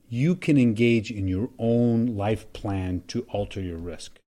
you can engage in your own life plan to alter your risk.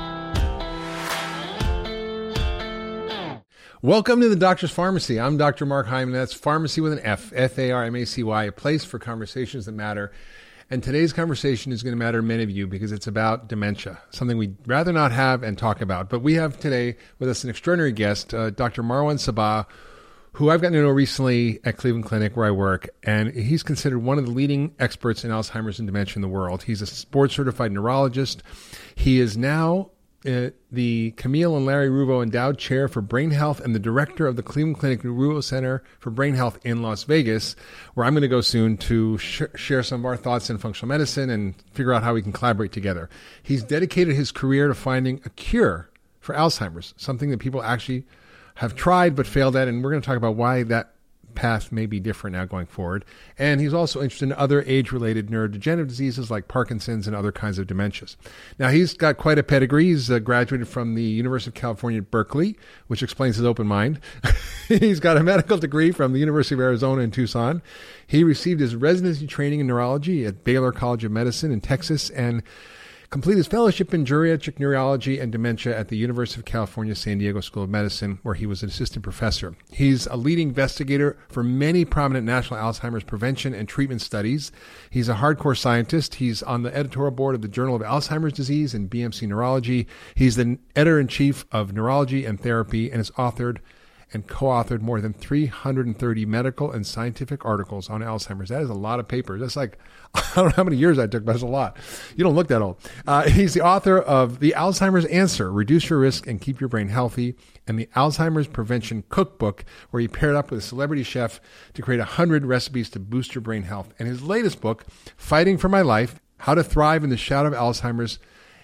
Welcome to the Doctor's Pharmacy. I'm Dr. Mark Hyman. That's pharmacy with an F, F-A-R-M-A-C-Y, a place for conversations that matter. And today's conversation is going to matter to many of you because it's about dementia, something we'd rather not have and talk about. But we have today with us an extraordinary guest, Dr. Marwan Sabbagh, who I've gotten to know recently at Cleveland Clinic where I work. And he's considered one of the leading experts in Alzheimer's and dementia in the world. He's a board-certified neurologist. He is now the Camille and Larry Ruvo Endowed Chair for Brain Health and the director of the Cleveland Clinic Ruvo Center for Brain Health in Las Vegas, where I'm going to go soon to share some of our thoughts in functional medicine and figure out how we can collaborate together. He's dedicated his career to finding a cure for Alzheimer's, something that people actually have tried but failed at, and we're going to talk about why that path may be different now going forward. And he's also interested in other age-related neurodegenerative diseases like Parkinson's and other kinds of dementias. Now, he's got quite a pedigree. He's graduated from the University of California at Berkeley, which explains his open mind. He's got a medical degree from the University of Arizona in Tucson. He received his residency training in neurology at Baylor College of Medicine in Texas and completed his fellowship in geriatric neurology and dementia at the University of California, San Diego School of Medicine, where he was an assistant professor. He's a leading investigator for many prominent national Alzheimer's prevention and treatment studies. He's a hardcore scientist. He's on the editorial board of the Journal of Alzheimer's Disease and BMC Neurology. He's the editor-in-chief of Neurology and Therapy and has authored and co-authored more than 330 medical and scientific articles on Alzheimer's. That is a lot of papers. That's like, I don't know how many years that took, but that's a lot. You don't look that old. He's the author of The Alzheimer's Answer, Reduce Your Risk and Keep Your Brain Healthy, and the Alzheimer's Prevention Cookbook, where he paired up with a celebrity chef to create 100 recipes to boost your brain health. And his latest book, Fighting for My Life, How to Thrive in the Shadow of Alzheimer's,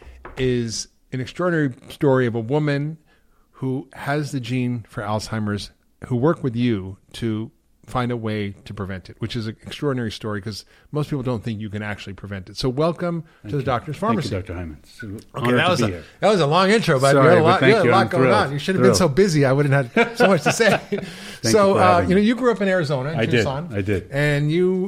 is an extraordinary story of a woman who has the gene for Alzheimer's, who worked with you to find a way to prevent it, which is an extraordinary story because most people don't think you can actually prevent it. So welcome to the Doctor's Pharmacy. Thank you, Dr. Hyman. Okay, that was a long intro, but Sorry, you had a lot going thrilled. on. You should have been so busy. I wouldn't have had so much to say. So, you grew up in Arizona, in Tucson. I did. And you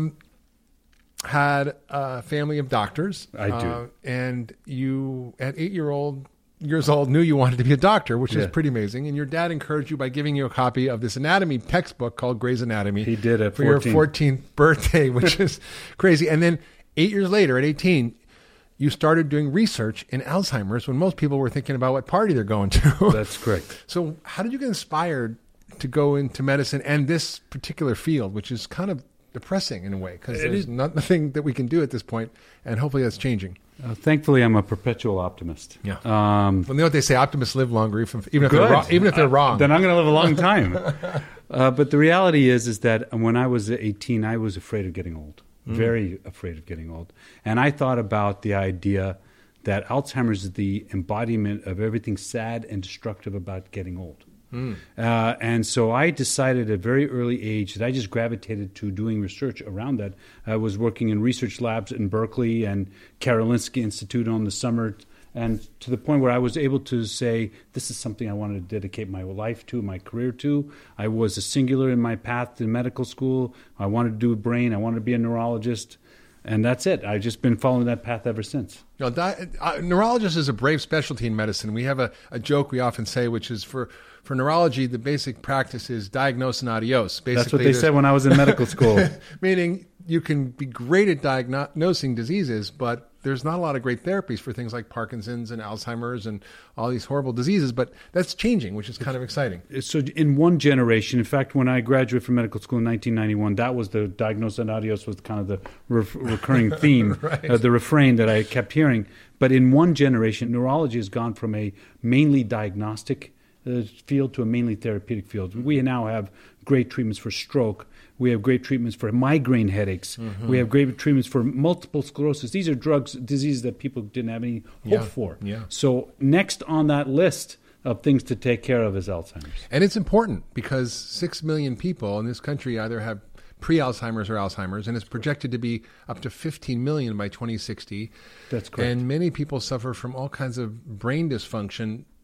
had a family of doctors. I do. And you, at 8 years old, knew you wanted to be a doctor, which is pretty amazing. And your dad encouraged you by giving you a copy of this anatomy textbook called Gray's Anatomy. He did it for your 14th birthday, which is crazy. And then 8 years later, at 18, you started doing research in Alzheimer's when most people were thinking about what party they're going to. That's correct. So how did you get inspired to go into medicine and this particular field, which is kind of depressing in a way because there's nothing that we can do at this point, and hopefully that's changing. Thankfully, I'm a perpetual optimist. Yeah. Well, you know what they say: optimists live longer, even if they're wrong. Then I'm going to live a long time. But the reality is that when I was 18, I was afraid of getting old, very afraid of getting old, and I thought about the idea that Alzheimer's is the embodiment of everything sad and destructive about getting old. And so I decided at a very early age that I just gravitated to doing research around that. I was working in research labs in Berkeley and Karolinska Institute on the summer, and to the point where I was able to say, this is something I wanted to dedicate my life to, my career to. I was a singular in my path to medical school. I wanted to do brain. I wanted to be a neurologist. And that's it. I've just been following that path ever since. Neurologist is a brave specialty in medicine. We have a joke we often say, which is for neurology, the basic practice is diagnose and adios. Basically, that's what they said when I was in medical school. Meaning you can be great at diagnosing diseases, but there's not a lot of great therapies for things like Parkinson's and Alzheimer's and all these horrible diseases, but that's changing, which is kind of exciting. So in one generation, in fact, when I graduated from medical school in 1991, that was the diagnose and adios was kind of the recurring theme, right. The refrain that I kept hearing. But in one generation, neurology has gone from a mainly diagnostic field to a mainly therapeutic field. We now have great treatments for stroke. We have great treatments for migraine headaches. We have great treatments for multiple sclerosis. These are diseases that people didn't have any hope for. Yeah. So next on that list of things to take care of is Alzheimer's. And it's important because 6 million people in this country either have pre-Alzheimer's or Alzheimer's, and it's projected to be up to 15 million by 2060. That's correct. And many people suffer from all kinds of brain dysfunction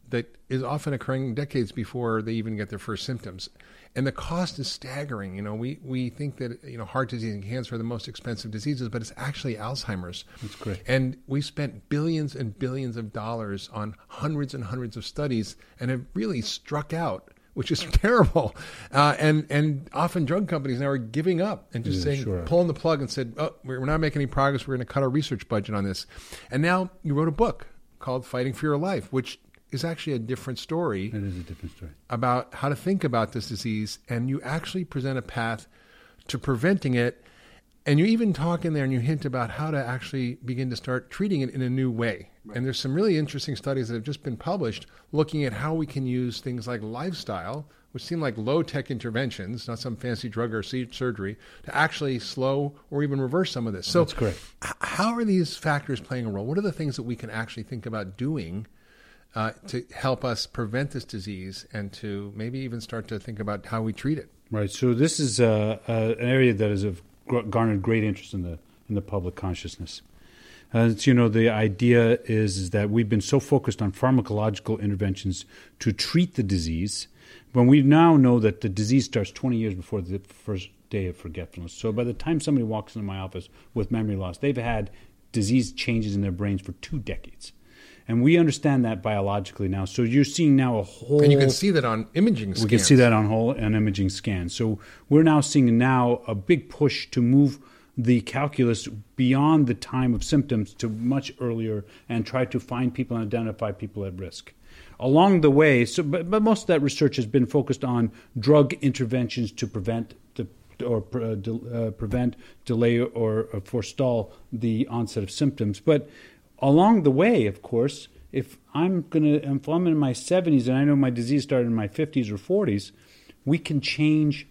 that is often occurring decades before they even get their first symptoms. And the cost is staggering. We think that, heart disease and cancer are the most expensive diseases, but it's actually Alzheimer's. That's correct. And we spent billions and billions of dollars on hundreds and hundreds of studies and have really struck out, which is terrible. And often drug companies now are giving up and just pulling the plug and said, oh, we're not making any progress. We're going to cut our research budget on this. And now you wrote a book called Fighting for Your Life, which is actually a different story. It is a different story. About how to think about this disease. And you actually present a path to preventing it. And you even talk in there and you hint about how to actually begin to start treating it in a new way. Right. And there's some really interesting studies that have just been published looking at how we can use things like lifestyle, which seem like low-tech interventions, not some fancy drug or surgery, to actually slow or even reverse some of this. So that's correct. How are these factors playing a role? What are the things that we can actually think about doing to help us prevent this disease and to maybe even start to think about how we treat it? Right. So this is an area that has garnered great interest in the public consciousness. The idea is that we've been so focused on pharmacological interventions to treat the disease, when we now know that the disease starts 20 years before the first day of forgetfulness. So by the time somebody walks into my office with memory loss, they've had disease changes in their brains for 2 decades. And we understand that biologically now. So you're seeing now a whole... And you can see that on imaging scans. We can see that on imaging scans. So we're now seeing a big push to move the calculus beyond the time of symptoms to much earlier and try to find people and identify people at risk. Along the way, but most of that research has been focused on drug interventions to prevent, delay, or forestall the onset of symptoms. But along the way, of course, if I'm in my 70s and I know my disease started in my 50s or 40s, we can change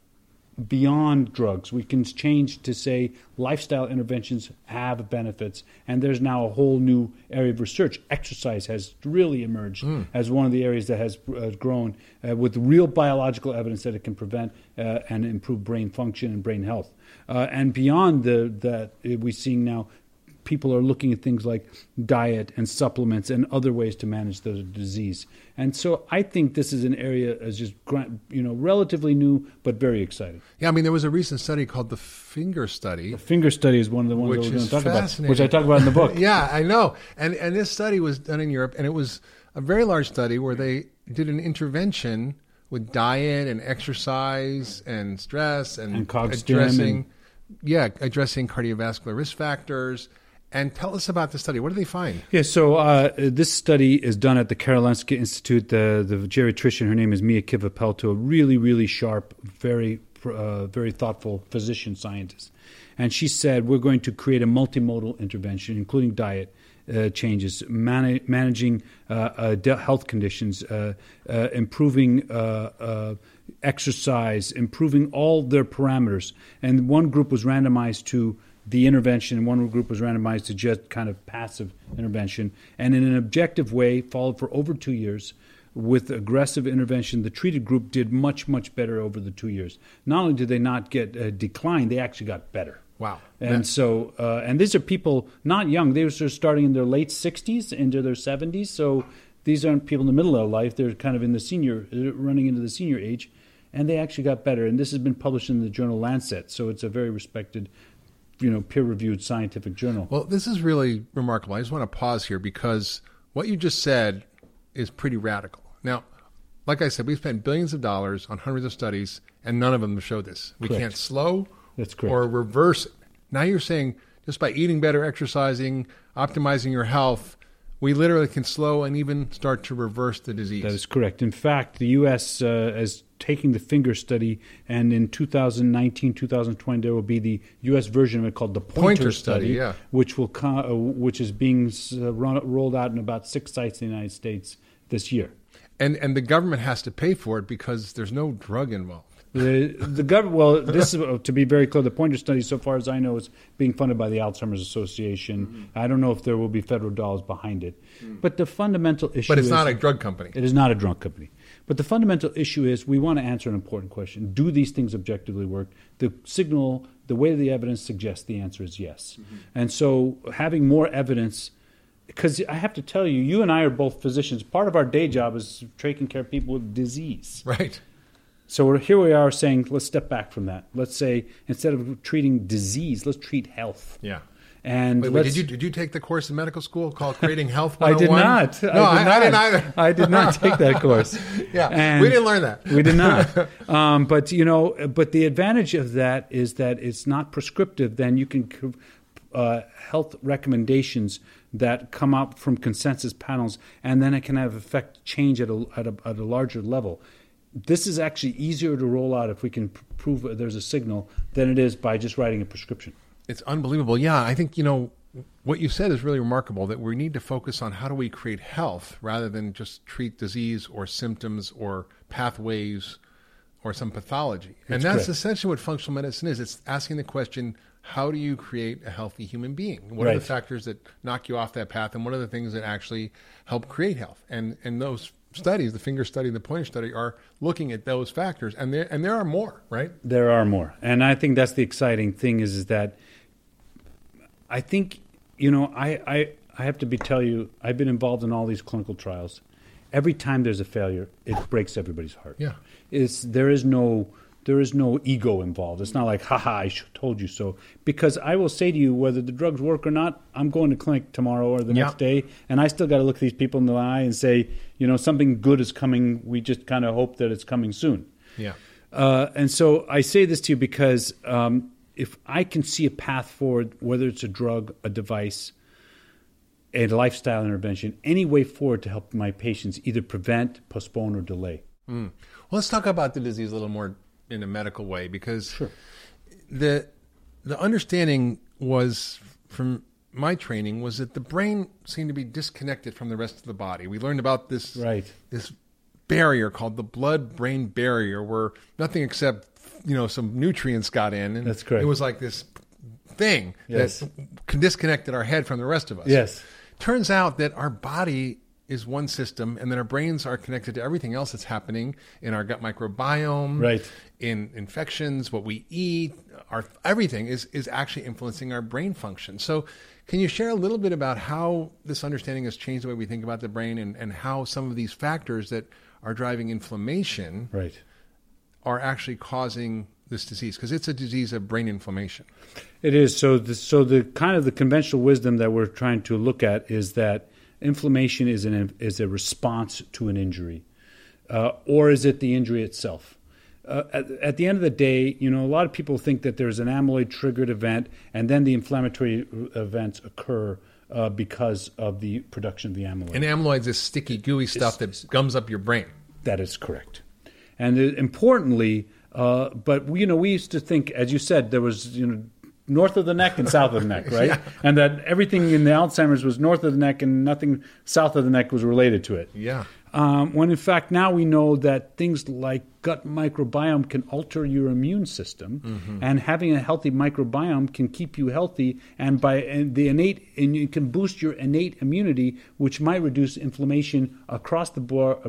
beyond drugs. We can change to say lifestyle interventions have benefits, and there's now a whole new area of research. Exercise has really emerged as one of the areas that has grown with real biological evidence that it can prevent and improve brain function and brain health. And beyond that, we're seeing now people are looking at things like diet and supplements and other ways to manage the disease. And so I think this is an area that's just relatively new, but very exciting. Yeah, I mean, there was a recent study called the Finger Study. The Finger Study is one of the ones that we're going to talk about, which I talk about in the book. Yeah, I know. And this study was done in Europe, and it was a very large study where they did an intervention with diet and exercise and stress and addressing cardiovascular risk factors. And tell us about the study. What did they find? Yeah, so this study is done at the Karolinska Institute. The geriatrician, her name is Mia Kivipelto, a really, really sharp, very thoughtful physician scientist. And she said, we're going to create a multimodal intervention, including diet changes, managing health conditions, improving exercise, improving all their parameters. And one group was randomized to the intervention, and one group was randomized to just kind of passive intervention. And in an objective way, followed for over 2 years, with aggressive intervention, the treated group did much, much better over the 2 years. Not only did they not get a decline, they actually got better. Wow. And so, and these are people not young. They were starting in their late 60s into their 70s. So these aren't people in the middle of life. They're kind of in running into the senior age. And they actually got better. And this has been published in the journal Lancet. So it's a very respected, peer-reviewed scientific journal. Well, this is really remarkable. I just want to pause here because what you just said is pretty radical. Now, like I said, we spent billions of dollars on hundreds of studies, and none of them showed this. We can't slow or reverse it. Now you're saying just by eating better, exercising, optimizing your health, we literally can slow and even start to reverse the disease. That is correct. In fact, the U.S. is taking the Finger Study, and in 2019, 2020, there will be the U.S. version of it called the Pointer Study, which is being rolled out in about 6 sites in the United States this year. And the government has to pay for it because there's no drug involved. The government. Well, this is to be very clear. The Pointer Study, so far as I know, is being funded by the Alzheimer's Association. Mm-hmm. I don't know if there will be federal dollars behind it, but the fundamental issue. But it's not a drug company. It is not a drug company. But the fundamental issue is we want to answer an important question: do these things objectively work? The signal, the way the evidence suggests, the answer is yes. Mm-hmm. And so, having more evidence because I have to tell you, you and I are both physicians. Part of our day job is taking care of people with disease. Right. So here we are saying, let's step back from that. Let's say instead of treating disease, let's treat health. Yeah. And Wait, did you take the course in medical school called Creating Health I 101? did not. No, I didn't either. I did not take that course. Yeah, And we didn't learn that. We did not. But the advantage of that is that it's not prescriptive. Then you can health recommendations that come up from consensus panels, and then it can have effect change at a larger level. This is actually easier to roll out if we can prove there's a signal than it is by just writing a prescription. It's unbelievable. Yeah, I think, what you said is really remarkable, that we need to focus on how do we create health rather than just treat disease or symptoms or pathways or some pathology. And that's essentially what functional medicine is. It's asking the question, how do you create a healthy human being? What are the factors that knock you off that path, and what are the things that actually help create health? And those studies, the finger study and the pointer study, are looking at those factors, and there are more, right? There are more. And I think that's the exciting thing is that I think, I have to tell you, I've been involved in all these clinical trials. Every time there's a failure, it breaks everybody's heart. Yeah. There is no ego involved. It's not like, haha, I told you so. Because I will say to you, whether the drugs work or not, I'm going to clinic tomorrow or the next day, and I still got to look these people in the eye and say, something good is coming. We just kind of hope that it's coming soon. Yeah. And so I say this to you because if I can see a path forward, whether it's a drug, a device, a lifestyle intervention, any way forward to help my patients either prevent, postpone, or delay. Well, let's talk about the disease a little more in a medical way, because the understanding was, from my training, was that the brain seemed to be disconnected from the rest of the body. We learned about this this barrier called the blood-brain barrier, where nothing except some nutrients got in, and that's correct. It was like this thing that disconnected our head from the rest of us. Yes. Turns out that our body is one system, and then our brains are connected to everything else that's happening in our gut microbiome, in infections, what we eat, everything is actually influencing our brain function. So can you share a little bit about how this understanding has changed the way we think about the brain, and how some of these factors that are driving inflammation are actually causing this disease? Because it's a disease of brain inflammation. It is. So the kind of the conventional wisdom that we're trying to look at is that inflammation is a response to an injury, or is it the injury itself? At the end of the day, a lot of people think that there's an amyloid triggered event, and then the inflammatory events occur because of the production of the amyloid. And amyloid's this sticky, gooey stuff that gums up your brain. That is correct. And importantly, but we used to think, as you said, there was north of the neck and south of the neck, right? And that everything in the Alzheimer's was north of the neck and nothing south of the neck was related to it. Yeah. When in fact now we know that things like gut microbiome can alter your immune system, and having a healthy microbiome can keep you healthy, and you can boost your innate immunity, which might reduce inflammation across the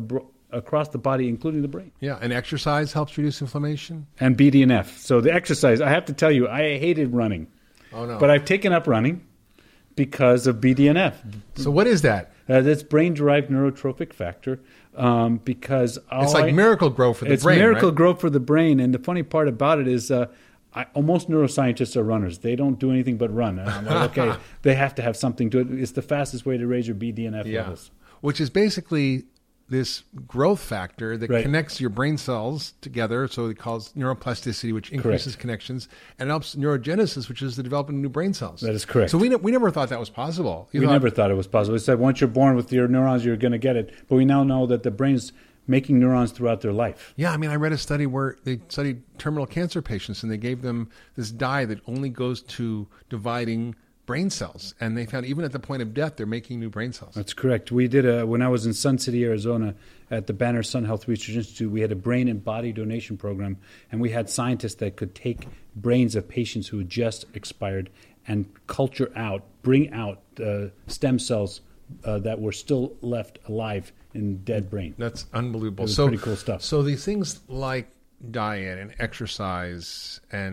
body, including the brain. Yeah, and exercise helps reduce inflammation. And BDNF. So the exercise, I have to tell you, I hated running. Oh, no. But I've taken up running because of BDNF. So what is that? That's brain-derived neurotrophic factor. Because it's like miracle grow for the brain, It's miracle right? grow for the brain. And the funny part about it is most neuroscientists are runners. They don't do anything but run. And I'm like, okay, they have to have something to it. It's the fastest way to raise your BDNF levels. Which is basically this growth factor that connects your brain cells together, so it calls neuroplasticity, which increases connections, and helps neurogenesis, which is the development of new brain cells. That is correct. So we never thought that was possible. We never thought it was possible. We said once you're born with your neurons, you're going to get it. But we now know that the brain's making neurons throughout their life. Yeah, I read a study where they studied terminal cancer patients, and they gave them this dye that only goes to dividing brain cells, and they found even at the point of death they're making new brain cells. That's correct. We did when I was in Sun City, Arizona, at the Banner Sun Health Research Institute, we had a brain and body donation program, and we had scientists that could take brains of patients who had just expired and bring out stem cells that were still left alive in dead brain. That's unbelievable. It was pretty cool stuff. So these things like diet and exercise and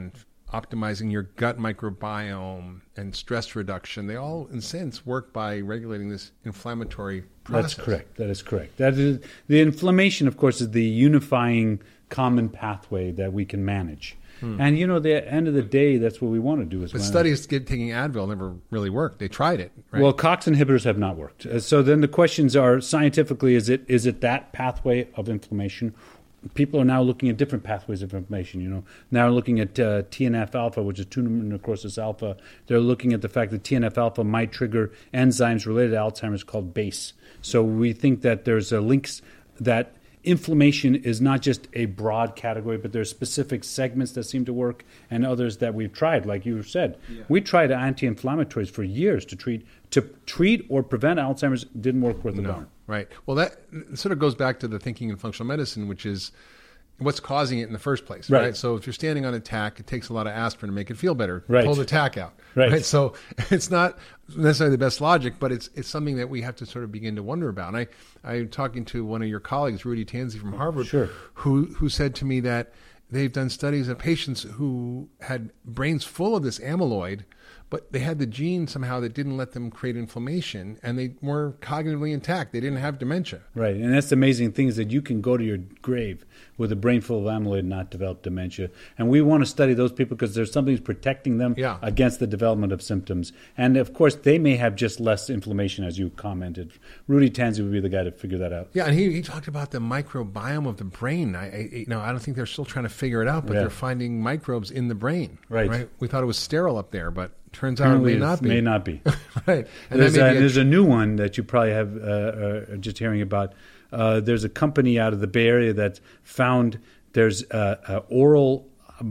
optimizing your gut microbiome and stress reduction. They all, in a sense, work by regulating this inflammatory process. That's correct. That is correct. That is, the inflammation, of course, is the unifying common pathway that we can manage. And, the end of the day, that's what we want to do. But studies taking Advil never really worked. They tried it, right? Well, COX inhibitors have not worked. So then the questions are, scientifically, is it that pathway of inflammation? People are now looking at different pathways of inflammation. Now looking at TNF alpha, which is 2-necrosis alpha. They're looking at the fact that TNF alpha might trigger enzymes related to Alzheimer's called BACE. So we think that there's links that inflammation is not just a broad category, but there's specific segments that seem to work and others that we've tried. Like you said, we tried anti-inflammatories for years to treat or prevent Alzheimer's. Didn't work worth a darn. Right. Well, that sort of goes back to the thinking in functional medicine, which is what's causing it in the first place, right? So if you're standing on a tack, it takes a lot of aspirin to make it feel better. Right. Pull the tack out. Right. So it's not necessarily the best logic, but it's something that we have to sort of begin to wonder about. And I'm talking to one of your colleagues, Rudy Tanzi from Harvard, who said to me that they've done studies of patients who had brains full of this amyloid, but they had the gene somehow that didn't let them create inflammation, and they were cognitively intact. They didn't have dementia. Right, and that's the amazing thing is that you can go to your grave with a brain full of amyloid and not develop dementia. And we want to study those people because there's something that's protecting them against the development of symptoms. And, of course, they may have just less inflammation, as you commented. Rudy Tanzi would be the guy to figure that out. Yeah, and he talked about the microbiome of the brain. I don't think they're still trying to figure it out, but they're finding microbes in the brain. Right. We thought it was sterile up there, but turns out it may not be. May not be. Right. And there's a new one that you probably have just hearing about. There's a company out of the Bay Area that found there's oral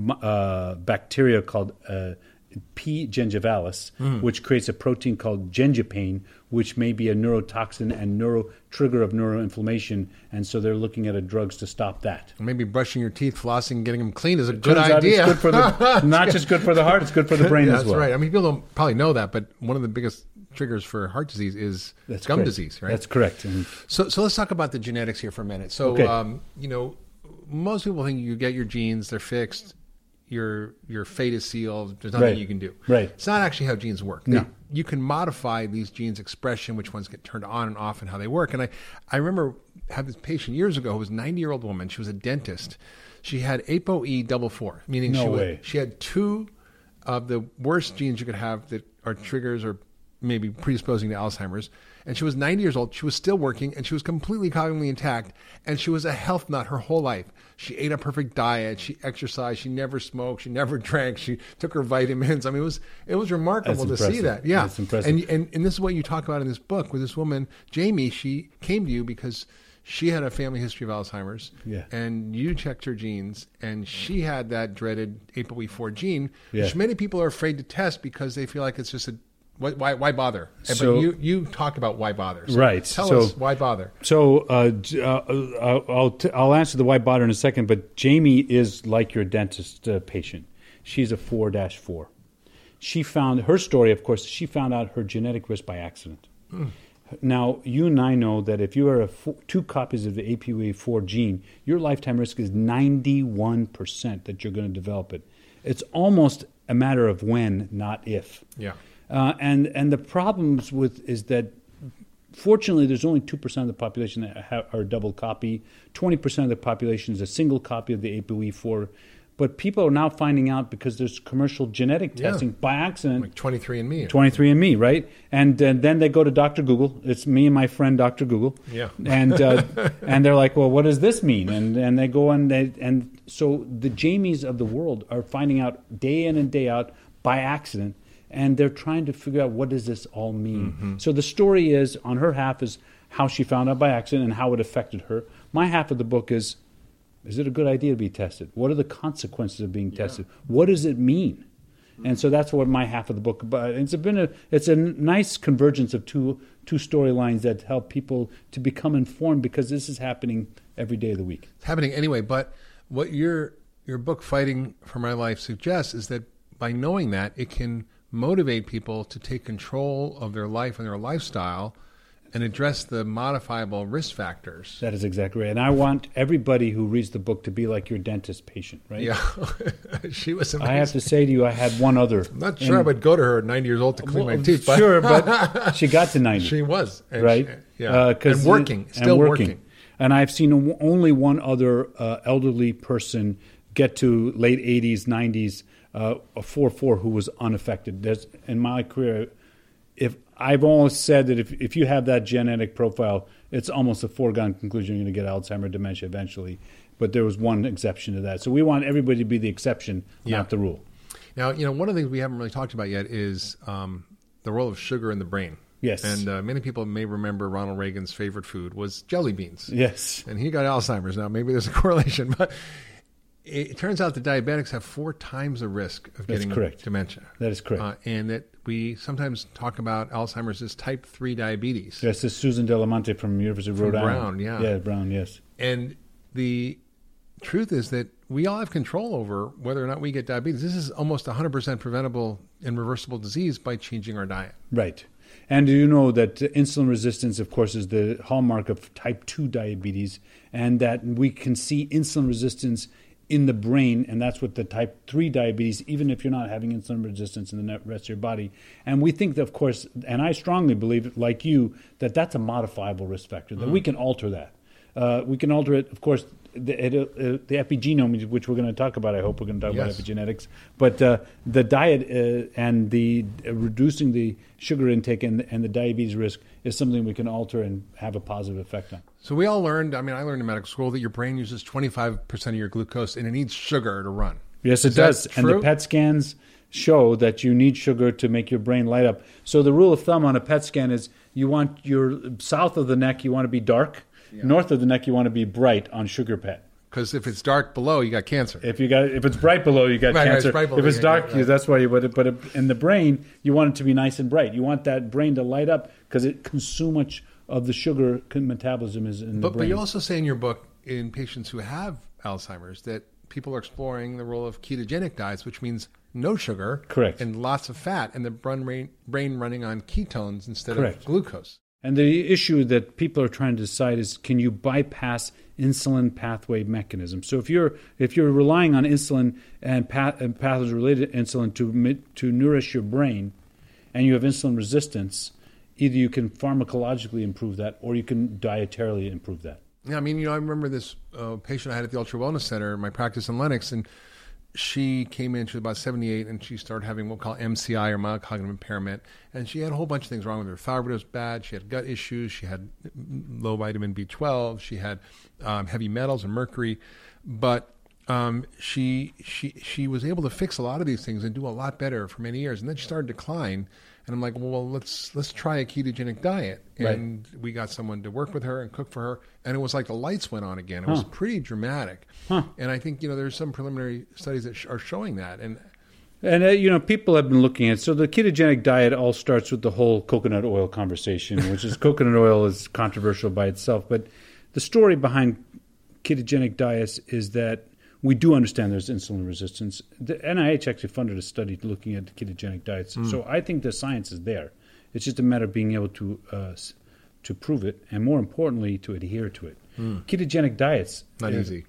bacteria called P. gingivalis, which creates a protein called gingipane, which may be a neurotoxin and trigger of neuroinflammation. And so they're looking at drugs to stop that. Maybe brushing your teeth, flossing, getting them clean is a good idea. It's good for not just good for the heart, it's good for the brain as well. That's right. I mean, people don't probably know that, but one of the biggest triggers for heart disease is gum disease, right? That's correct. So let's talk about the genetics here for a minute. So, most people think you get your genes, they're fixed, your fate is sealed, there's nothing you can do. Right. It's not actually how genes work. No. You can modify these genes' expression, which ones get turned on and off and how they work. And I remember having this patient years ago who was a 90-year-old woman. She was a dentist. She had ApoE44, meaning she had two of the worst genes you could have that are triggers or maybe predisposing to Alzheimer's. And she was 90 years old. She was still working, and she was completely cognitively intact. And she was a health nut her whole life. She ate a perfect diet. She exercised. She never smoked. She never drank. She took her vitamins. I mean, it was remarkable to see that. Yeah, that's impressive. And this is what you talk about in this book with this woman, Jamie. She came to you because she had a family history of Alzheimer's. Yeah. And you checked her genes, and she had that dreaded ApoE4 gene, Yeah. which many people are afraid to test because they feel like it's just why bother? So, but you talk about why bother. So right. Tell us why bother. So I'll answer the why bother in a second, but Jamie is like your dentist patient. She's a 4-4. She found her story, of course, she found out her genetic risk by accident. Now, you and I know that if you are 2 copies of the ApoE4 gene, your lifetime risk is 91% that you're going to develop it. It's almost a matter of when, not if. Yeah. And the problems is that, fortunately, there's only 2% of the population that are double copy. 20% of the population is a single copy of the ApoE4. But people are now finding out because there's commercial genetic testing by accident. Like 23andMe. 23andMe, right? And then they go to Dr. Google. It's me and my friend Dr. Google. Yeah. And they're like, well, what does this mean? And they go and so the Jamies of the world are finding out day in and day out by accident. And they're trying to figure out what does this all mean. Mm-hmm. So the story is, on her half, is how she found out by accident and how it affected her. My half of the book is it a good idea to be tested? What are the consequences of being tested? What does it mean? And so that's what my half of the book about. It's a nice convergence of two storylines that help people to become informed because this is happening every day of the week. It's happening anyway, but what your book, Fighting for My Life, suggests is that by knowing that, it can motivate people to take control of their life and their lifestyle and address the modifiable risk factors. That is exactly right. And I want everybody who reads the book to be like your dentist patient, right? Yeah, she was amazing. I have to say to you, I had one other. I'm not sure I would go to her at 90 years old to clean my teeth. But Sure, but she got to 90. She was. And right? And working, still working. And I've seen only one other elderly person get to late 80s, 90s, a 4-4 who was unaffected. In my career, if I've always said that if you have that genetic profile, it's almost a foregone conclusion you're going to get Alzheimer's dementia eventually. But there was one exception to that. So we want everybody to be the exception, not the rule. Now, one of the things we haven't really talked about yet is the role of sugar in the brain. Yes. And many people may remember Ronald Reagan's favorite food was jelly beans. Yes. And he got Alzheimer's. Now, maybe there's a correlation, but it turns out that diabetics have 4 times the risk of getting dementia. That is correct. And that we sometimes talk about Alzheimer's as type 3 diabetes. Yes, this is Susan Delamonte from University of Rhode Island. Brown, yeah. Yeah, Brown, yes. And the truth is that we all have control over whether or not we get diabetes. This is almost 100% preventable and reversible disease by changing our diet. Right. And do you know that insulin resistance, of course, is the hallmark of type 2 diabetes, and that we can see insulin resistance in the brain, and that's what the type 3 diabetes, even if you're not having insulin resistance in the rest of your body. And we think that, of course, and I strongly believe, like you, that that's a modifiable risk factor, that we can alter that. We can alter it, of course, the epigenome, which we're going to talk about. I hope we're going to talk about epigenetics. But the diet and the reducing the sugar intake and the diabetes risk is something we can alter and have a positive effect on. So we all learned, I learned in medical school that your brain uses 25% of your glucose and it needs sugar to run. Yes, it does. And the PET scans show that you need sugar to make your brain light up. So the rule of thumb on a PET scan is you want your south of the neck, you want to be dark. Yeah. North of the neck, you want to be bright on sugar PET. Because if it's dark below, you got cancer. If it's bright below, you got cancer. If it's dark, that's why you. But in the brain, you want it to be nice and bright. You want that brain to light up because it consumes so much of the sugar metabolism is in the brain. But you also say in your book, in patients who have Alzheimer's, that people are exploring the role of ketogenic diets, which means no sugar, correct, and lots of fat, and the brain running on ketones instead of glucose. And the issue that people are trying to decide is, can you bypass insulin pathway mechanism? So if you're relying on insulin and pathways related to insulin to nourish your brain, and you have insulin resistance, either you can pharmacologically improve that, or you can dietarily improve that. Yeah, I remember this patient I had at the Ultra Wellness Center, my practice in Lenox, and she came in, she was about 78, and she started having what we call MCI, or mild cognitive impairment. And she had a whole bunch of things wrong with her. Thyroid was bad. She had gut issues. She had low vitamin B12. She had heavy metals and mercury. But she was able to fix a lot of these things and do a lot better for many years. And then she started to decline. And I'm like, well, let's try a ketogenic diet. And we got someone to work with her and cook for her. And it was like the lights went on again. It was pretty dramatic. And I think, there's some preliminary studies that are showing that. And people have been looking at, so the ketogenic diet all starts with the whole coconut oil conversation, which is coconut oil is controversial by itself. But the story behind ketogenic diets is that we do understand there's insulin resistance. The NIH actually funded a study looking at ketogenic diets. So I think the science is there. It's just a matter of being able to prove it, and more importantly, to adhere to it. Ketogenic diets not easy.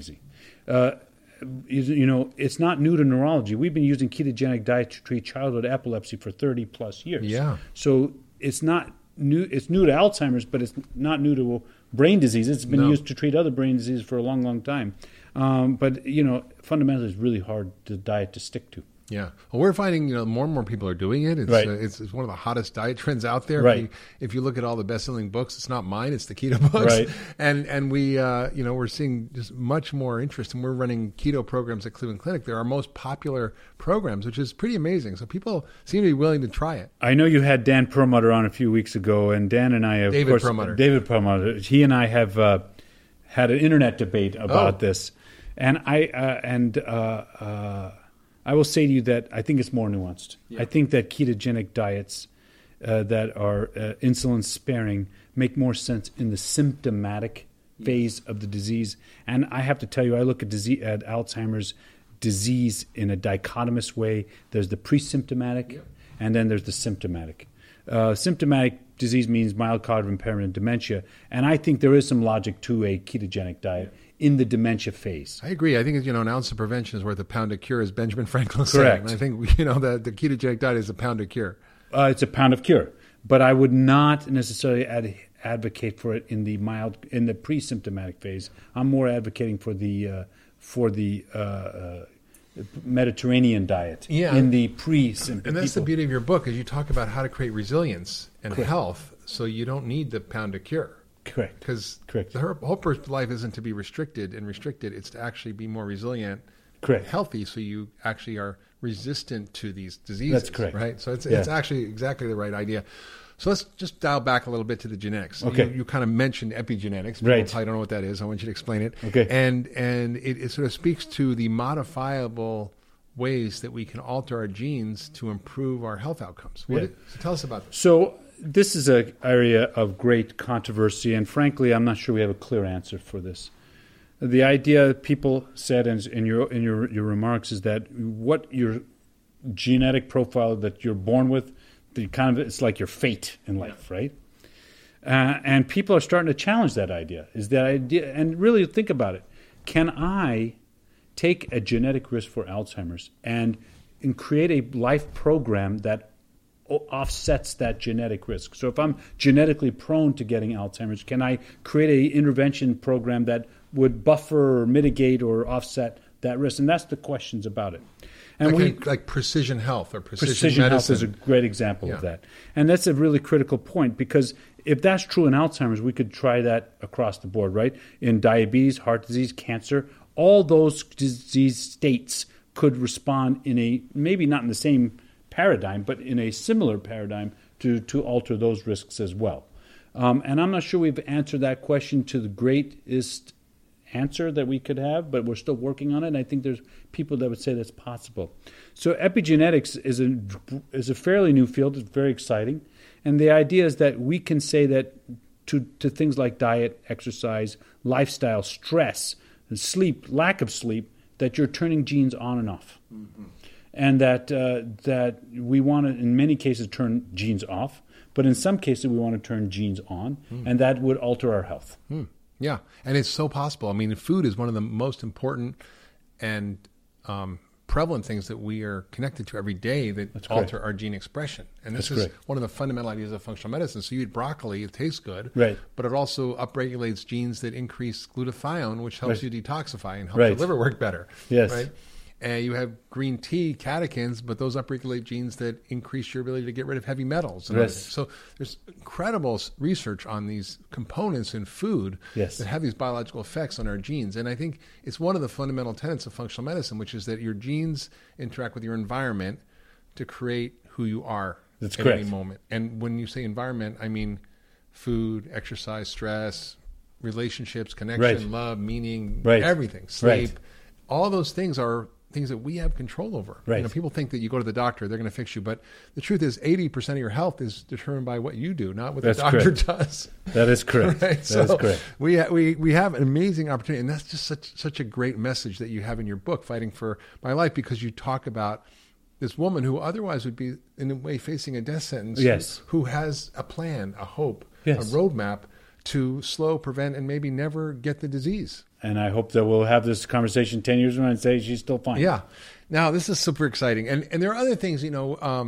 It's not new to neurology. We've been using ketogenic diet to treat childhood epilepsy for 30 plus years. Yeah. So it's not new. It's new to Alzheimer's, but it's not new to brain disease. It's been used to treat other brain diseases for a long, long time. But fundamentally, it's really hard to diet to stick to. Yeah. Well, we're finding, more and more people are doing it. It's it's one of the hottest diet trends out there. Right. If you look at all the best-selling books, it's not mine, it's the keto books. Right. And we, we're seeing just much more interest, and we're running keto programs at Cleveland Clinic. They're our most popular programs, which is pretty amazing. So people seem to be willing to try it. I know you had Dan Perlmutter on a few weeks ago, and Dan and I, David Perlmutter, he and I have had an internet debate about this. And I will say to you that I think it's more nuanced. Yeah. I think that ketogenic diets that are insulin sparing make more sense in the symptomatic phase of the disease. And I have to tell you, I look at Alzheimer's disease in a dichotomous way. There's the pre-symptomatic, and then there's the symptomatic. Symptomatic disease means mild cognitive impairment and dementia. And I think there is some logic to a ketogenic diet in the dementia phase. I agree. I think, an ounce of prevention is worth a pound of cure, as Benjamin Franklin said. Correct. And I think, the ketogenic diet is a pound of cure. It's a pound of cure. But I would not necessarily advocate for it in the pre-symptomatic phase. I'm more advocating for the Mediterranean diet in the pre-symptomatic. And that's the beauty of your book, is you talk about how to create resilience and Correct. health, so you don't need the pound of cure. Correct. Because Correct. the whole purpose of life isn't to be restricted, it's to actually be more resilient, Correct. healthy, so you actually are resistant to these diseases. That's correct. Right? So it's actually exactly the right idea. So let's just dial back a little bit to the genetics. Okay. You kind of mentioned epigenetics. People Right. probably don't know what that is. I want you to explain it. Okay. And it sort of speaks to the modifiable ways that we can alter our genes to improve our health outcomes. So tell us about this. So this is an area of great controversy, and frankly, I'm not sure we have a clear answer for this. The idea people said in your remarks is that what your genetic profile that you're born with, it's like your fate in life, right? And people are starting to challenge that idea. Is that idea? And really think about it. Can I take a genetic risk for Alzheimer's and create a life program that offsets that genetic risk? So if I'm genetically prone to getting Alzheimer's, can I create an intervention program that would buffer or mitigate or offset that risk? And that's the questions about it. And like precision health or precision medicine. health is a great example of that. And that's a really critical point, because if that's true in Alzheimer's, we could try that across the board, right? In diabetes, heart disease, cancer, all those disease states could respond in a, maybe not in the same paradigm, but in a similar paradigm to alter those risks as well. And I'm not sure we've answered that question to the greatest answer that we could have, but we're still working on it. And I think there's people that would say that's possible. So epigenetics is a fairly new field. It's very exciting. And the idea is that we can say that to things like diet, exercise, lifestyle, stress, sleep, lack of sleep, that you're turning genes on and off. Mm-hmm. And that we want to, in many cases, turn genes off. But in some cases, we want to turn genes on, and that would alter our health. Yeah, and it's so possible. I mean, food is one of the most important and prevalent things that we are connected to every day that alter our gene expression. And this is one of the fundamental ideas of functional medicine. So you eat broccoli, it tastes good, right, but it also upregulates genes that increase glutathione, which helps you detoxify and helps your liver work better. Yes. Right? And you have green tea, catechins, but those upregulate genes that increase your ability to get rid of heavy metals. And so there's incredible research on these components in food that have these biological effects on our genes. And I think it's one of the fundamental tenets of functional medicine, which is that your genes interact with your environment to create who you are at any moment. And when you say environment, I mean food, exercise, stress, relationships, connection, love, meaning, everything, sleep. All those things are things that we have control over. Right. People think that you go to the doctor, they're going to fix you. But the truth is 80% of your health is determined by what you do, not what the doctor does. That is correct. Right? That is correct. We have an amazing opportunity. And that's just such a great message that you have in your book, Fighting for My Life, because you talk about this woman who otherwise would be, in a way, facing a death sentence, who has a plan, a hope, a roadmap to slow, prevent, and maybe never get the disease. And I hope that we'll have this conversation 10 years from now and say she's still fine. Yeah. Now, this is super exciting. And there are other things, that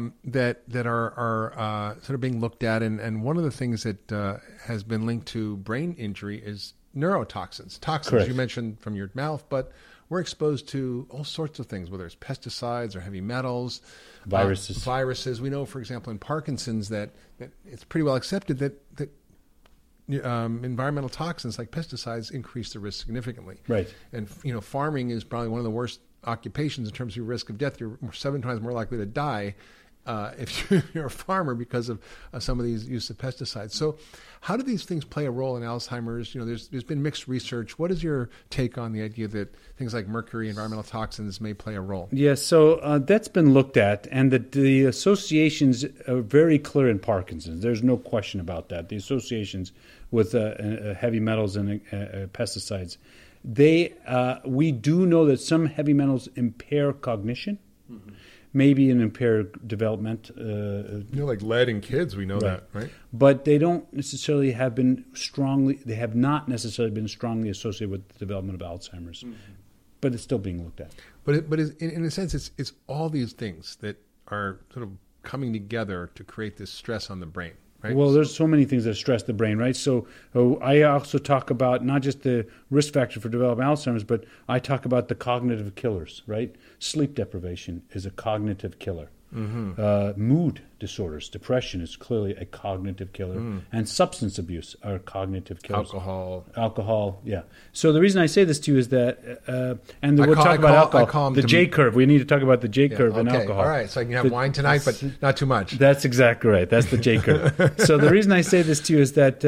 are sort of being looked at. And one of the things that has been linked to brain injury is neurotoxins. Toxins, you mentioned from your mouth, but we're exposed to all sorts of things, whether it's pesticides or heavy metals. Viruses. We know, for example, in Parkinson's that it's pretty well accepted that environmental toxins like pesticides increase the risk significantly. Right. And, farming is probably one of the worst occupations in terms of your risk of death. You're 7 times more likely to die if you're a farmer because of some of these use of pesticides. So how do these things play a role in Alzheimer's? There's been mixed research. What is your take on the idea that things like mercury, environmental toxins may play a role? Yes, so that's been looked at, and the associations are very clear in Parkinson's. There's no question about that. The associations with heavy metals and pesticides. We do know that some heavy metals impair cognition, maybe an impaired development. Like lead in kids, we know that, right? But they don't necessarily have been they have not necessarily been strongly associated with the development of Alzheimer's. But it's still being looked at. But in a sense, it's all these things that are sort of coming together to create this stress on the brain, right? Well, there's so many things that stress the brain, right? So I also talk about not just the risk factor for developing Alzheimer's, but I talk about the cognitive killers, right? Sleep deprivation is a cognitive killer. Mood disorders, depression is clearly a cognitive killer, and substance abuse are cognitive killers. Alcohol, yeah. So the reason I say this to you is that, we'll talk about alcohol, the J curve. We need to talk about the J curve in alcohol. All right, so I can have wine tonight, but not too much. That's exactly right. That's the J curve. So the reason I say this to you is that,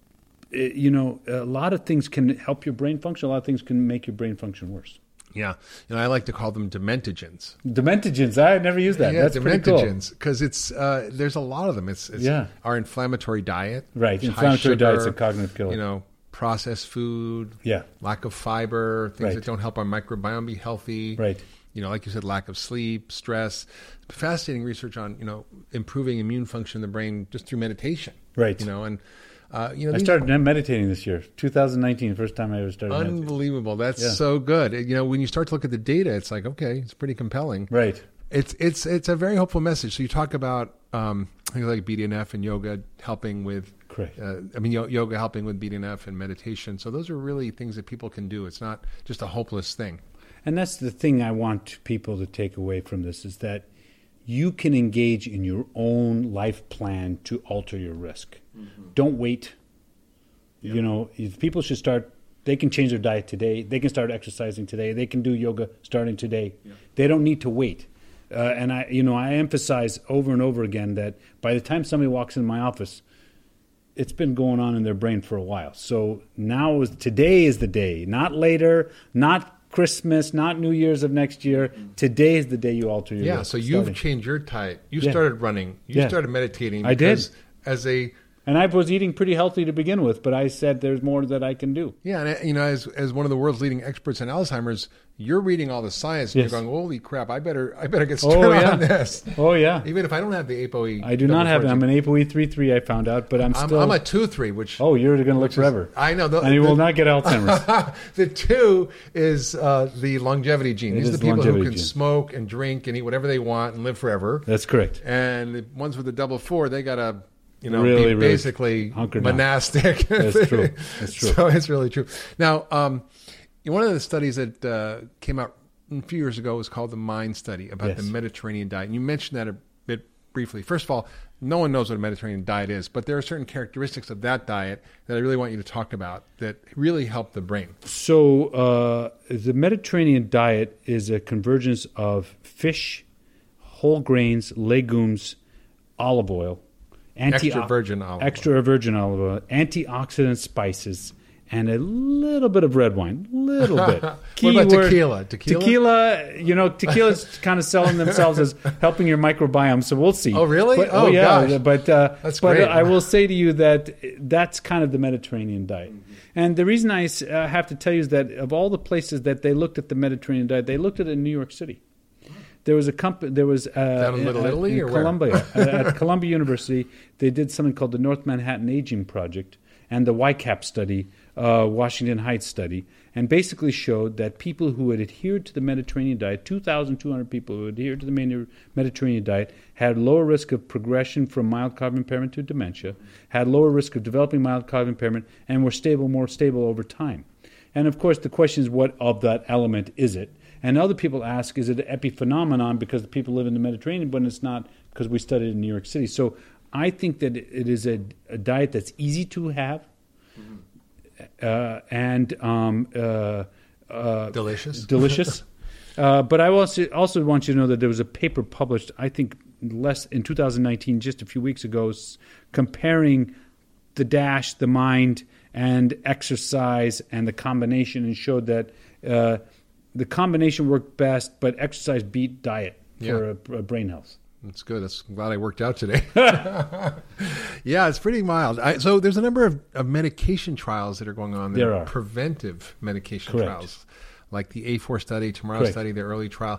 a lot of things can help your brain function. A lot of things can make your brain function worse. Yeah, I like to call them dementogens. Dementogens, I never used that. That's pretty cool. Dementogens, because it's there's a lot of them. It's our inflammatory diet, right? Inflammatory diet's a cognitive killer. Processed food, lack of fiber, things that don't help our microbiome be healthy, right? Like you said, lack of sleep, stress. Fascinating research on improving immune function in the brain just through meditation, right? I started meditating this year, 2019, first time I ever started meditating. Unbelievable. That's so good. When you start to look at the data, it's like, okay, it's pretty compelling. Right. It's a very hopeful message. So you talk about things like BDNF and yoga helping with, yoga helping with BDNF and meditation. So those are really things that people can do. It's not just a hopeless thing. And that's the thing I want people to take away from this is that you can engage in your own life plan to alter your risk. Don't wait. If people should start, they can change their diet today. They can start exercising today. They can do yoga starting today. They don't need to wait. And I emphasize over and over again that by the time somebody walks in my office, it's been going on in their brain for a while. So today is the day, not later, not Christmas, not New Year's of next year. Today is the day you alter your risk. So you've changed your diet. You started running. You started meditating. I did. And I was eating pretty healthy to begin with, but I said there's more that I can do. Yeah, and as one of the world's leading experts in Alzheimer's, you're reading all the science and you're going, holy crap, I better get started on this. Oh yeah. Even if I don't have the ApoE. I do not have it. I'm an ApoE3/3, I found out, but I'm a 2/3, which you're going to live forever. I know. And you will not get Alzheimer's. The 2 is the longevity gene. These are the people who can smoke and drink and eat whatever they want and live forever. That's correct. And the ones with the 4/4, they got to really, be basically monastic. That's true. That's true. So it's really true. Now, one of the studies that came out a few years ago was called the MIND study about the Mediterranean diet. And you mentioned that a bit briefly. First of all, no one knows what a Mediterranean diet is, but there are certain characteristics of that diet that I really want you to talk about that really help the brain. So the Mediterranean diet is a convergence of fish, whole grains, legumes, olive oil, extra virgin olive oil, antioxidant spices, and a little bit of red wine. Little bit. What about tequila? Tequila's kind of selling themselves as helping your microbiome, so we'll see. Oh, really? Gosh. But that's great. I will say to you that that's kind of the Mediterranean diet. And the reason I have to tell you is that of all the places that they looked at the Mediterranean diet, they looked at it in New York City. There was a company. There was down in Little Italy or Columbia at Columbia University. They did something called the North Manhattan Aging Project and the YCAP study, Washington Heights study, and basically showed that people who had adhered to the Mediterranean diet, 2,200 people who adhered to the Mediterranean diet, had lower risk of progression from mild cognitive impairment to dementia, had lower risk of developing mild cognitive impairment, and were more stable over time. And of course, the question is, what of that element is it? And other people ask, is it an epiphenomenon because the people live in the Mediterranean, but it's not because we studied in New York City. So I think that it is a diet that's easy to have and delicious. But I also want you to know that there was a paper published, I think, in 2019, just a few weeks ago, comparing the DASH, the MIND, and exercise and the combination, and showed that the combination worked best, but exercise beat diet for brain health. That's good. I'm glad I worked out today. Yeah, it's pretty mild. So there's a number of medication trials that are going on. There are. Preventive medication trials, like the A4 study, Tomorrow study, the early trial.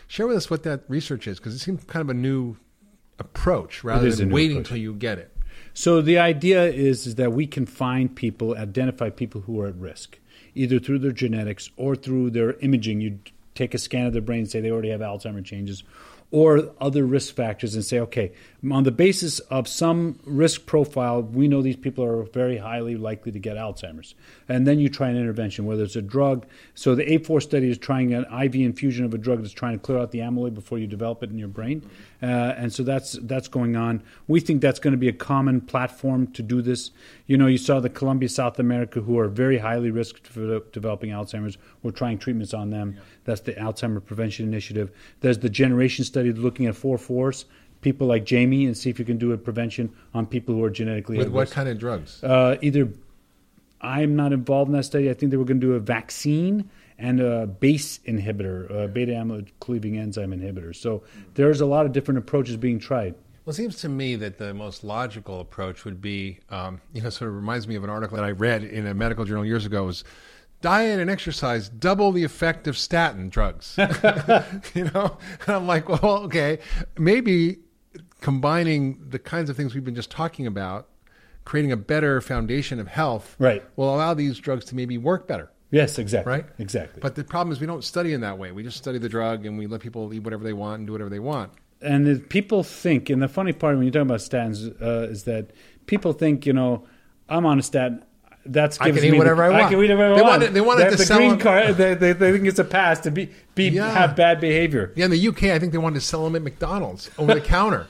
Share with us what that research is, because it seems kind of a new approach rather than waiting until you get it. So the idea is that we can find people, identify people who are at risk, either through their genetics or through their imaging. You take a scan of their brain and say they already have Alzheimer's changes, or other risk factors, and say, okay, on the basis of some risk profile, we know these people are very highly likely to get Alzheimer's. And then you try an intervention, whether it's a drug. So the A4 study is trying an IV infusion of a drug that's trying to clear out the amyloid before you develop it in your brain. And so that's going on. We think that's going to be a common platform to do this. You saw the Colombia, South America, who are very highly risked for developing Alzheimer's. We're trying treatments on them. Yeah. That's the Alzheimer Prevention Initiative. There's the Generation study looking at 4/4s, people like Jamie, and see if you can do a prevention on people who are genetically with what kind of drugs? Either I'm not involved in that study. I think they were going to do a vaccine and a BACE inhibitor, a beta amyloid cleaving enzyme inhibitor. So there's a lot of different approaches being tried. Well, it seems to me that the most logical approach would be, sort of reminds me of an article that I read in a medical journal years ago, was diet and exercise double the effect of statin drugs. And I'm like, well, okay, maybe combining the kinds of things we've been just talking about, creating a better foundation of health, right, will allow these drugs to maybe work better. Yes, exactly. Right? Exactly. But the problem is we don't study in that way. We just study the drug and we let people eat whatever they want and do whatever they want. And people think, and the funny part when you're talking about statins is that people think, I'm on a statin. That's I can eat whatever I want. I can eat whatever I want. They wanted to the sell green them. card. They think it's a pass to have bad behavior. Yeah, in the UK, I think they wanted to sell them at McDonald's over the counter.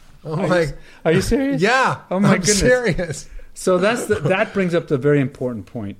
Are you serious? Yeah. Oh my I'm goodness. serious. So that brings up the very important point,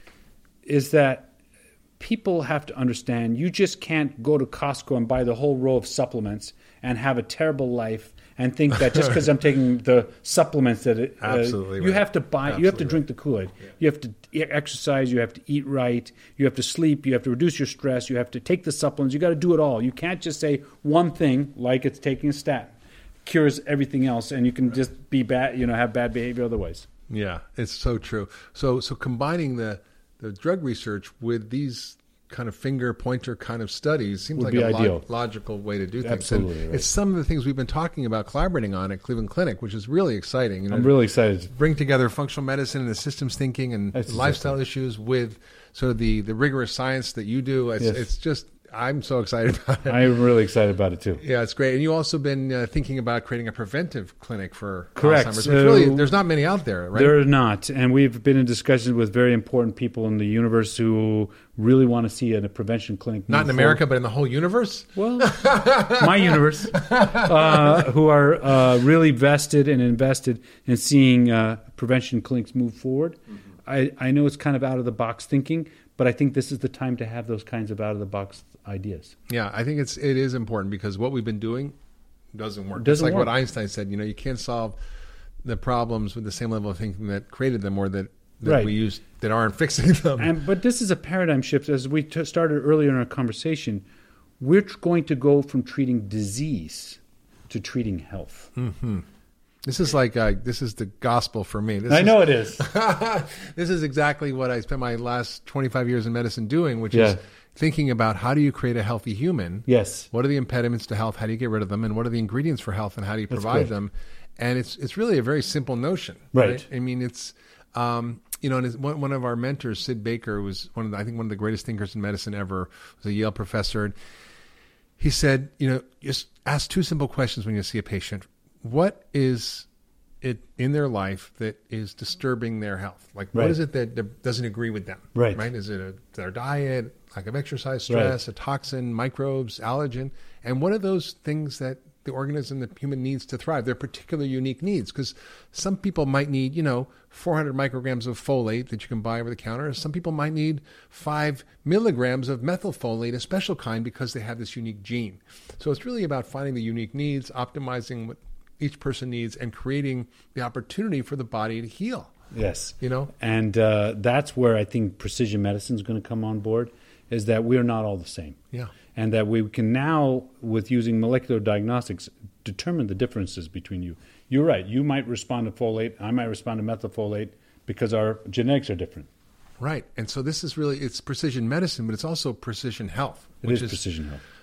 is that people have to understand you just can't go to Costco and buy the whole row of supplements and have a terrible life and think that just because I'm taking the supplements that Absolutely you have to buy, you have to drink the Kool-Aid. Yeah. You have to exercise, you have to eat right, you have to sleep, you have to reduce your stress, you have to take the supplements, you got to do it all. You can't just say one thing like it's taking a statin cures everything else, and you can just be bad, have bad behavior otherwise. Yeah, it's so true. So combining the drug research with these kind of finger pointer kind of studies seems like a logical way to do things. Absolutely, and right. It's some of the things we've been talking about, collaborating on at Cleveland Clinic, which is really exciting. I'm really excited to bring together functional medicine and the systems thinking and lifestyle issues with sort of the rigorous science that you do. It's just, I'm so excited about it. I'm really excited about it too. Yeah, it's great. And you also been thinking about creating a preventive clinic for Correct. Alzheimer's, which really, there's not many out there, right? There are not. And we've been in discussions with very important people in the universe who really want to see a prevention clinic. Not in America, but in the whole universe? Well, my universe, who are really vested and invested in seeing prevention clinics move forward. Mm-hmm. I know it's kind of out-of-the-box thinking, but I think this is the time to have those kinds of out-of-the-box ideas. Yeah, I think it is important because what we've been doing doesn't work. It's like what Einstein said, you can't solve the problems with the same level of thinking that created them or that we use that aren't fixing them. But this is a paradigm shift. As we started earlier in our conversation, we're going to go from treating disease to treating health. Mm-hmm. This is like this is the gospel for me. I know it is. This is exactly what I spent my last 25 years in medicine doing, which is thinking about how do you create a healthy human? Yes. What are the impediments to health? How do you get rid of them? And what are the ingredients for health? And how do you provide them? And it's really a very simple notion, right? I mean, it's and one of our mentors, Sid Baker, was one of the greatest thinkers in medicine ever. Was a Yale professor. And he said, just ask two simple questions when you see a patient. What is it in their life that is disturbing their health? Like, what is it that doesn't agree with them? Right. Is it their diet, lack of exercise, stress, a toxin, microbes, allergen? And what are those things that the organism, the human needs to thrive? Their particular unique needs. Because some people might need, 400 micrograms of folate that you can buy over the counter. Some people might need 5 milligrams of methylfolate, a special kind, because they have this unique gene. So it's really about finding the unique needs, optimizing what each person needs, and creating the opportunity for the body to heal. Yes. And that's where I think precision medicine is going to come on board, is that we're not all the same. Yeah. And that we can now, with using molecular diagnostics, determine the differences between you. You're right. You might respond to folate. I might respond to methylfolate because our genetics are different. Right. And so this is really, it's precision medicine, but it's also precision health. It is precision health.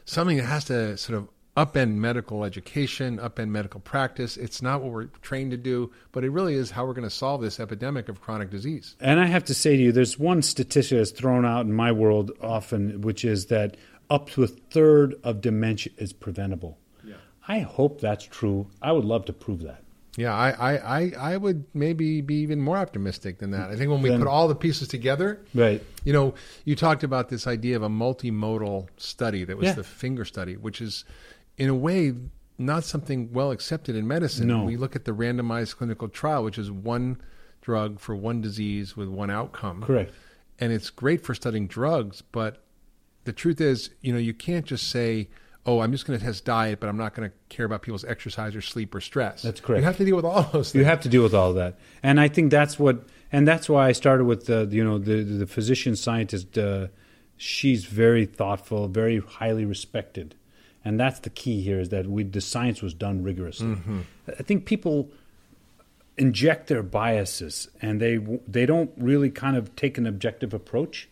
something that has to sort of upend medical education, upend medical practice. It's not what we're trained to do, but it really is how we're going to solve this epidemic of chronic disease. And I have to say to you, there's one statistic that's thrown out in my world often, which is that up to a third of dementia is preventable. Yeah. I hope that's true. I would love to prove that. Yeah, I would maybe be even more optimistic than that. I think when we put all the pieces together, right? You know, you talked about this idea of a multimodal study that was the finger study, which is, in a way, not something well accepted in medicine. No. We look at the randomized clinical trial, which is one drug for one disease with one outcome. Correct. And it's great for studying drugs, but the truth is, you know, you can't just say, oh, I'm just going to test diet, but I'm not going to care about people's exercise or sleep or stress. That's correct. You have to deal with all those things. You have to deal with all of that. And I think that's why I started with the physician scientist. She's very thoughtful, very highly respected. And that's the key here, is that the science was done rigorously. Mm-hmm. I think people inject their biases, and they don't really kind of take an objective approach.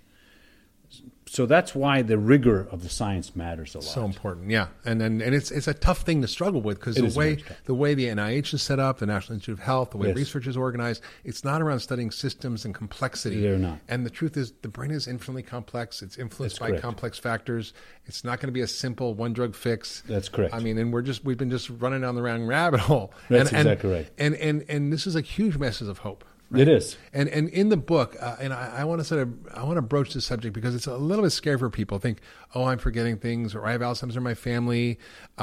So that's why the rigor of the science matters a lot. So important, yeah. And it's a tough thing to struggle with, because the way the NIH is set up, the National Institute of Health, the way research is organized, it's not around studying systems and complexity. They're not. And the truth is, the brain is infinitely complex. It's influenced by complex factors. It's not going to be a simple one drug fix. That's correct. I mean, and we've been just running down the wrong rabbit hole. That's exactly right. And this is a huge message of hope. Right? It is. And in the book, and I want to broach this subject because it's a little bit scary for people. Think, oh, I'm forgetting things, or I have Alzheimer's in my family.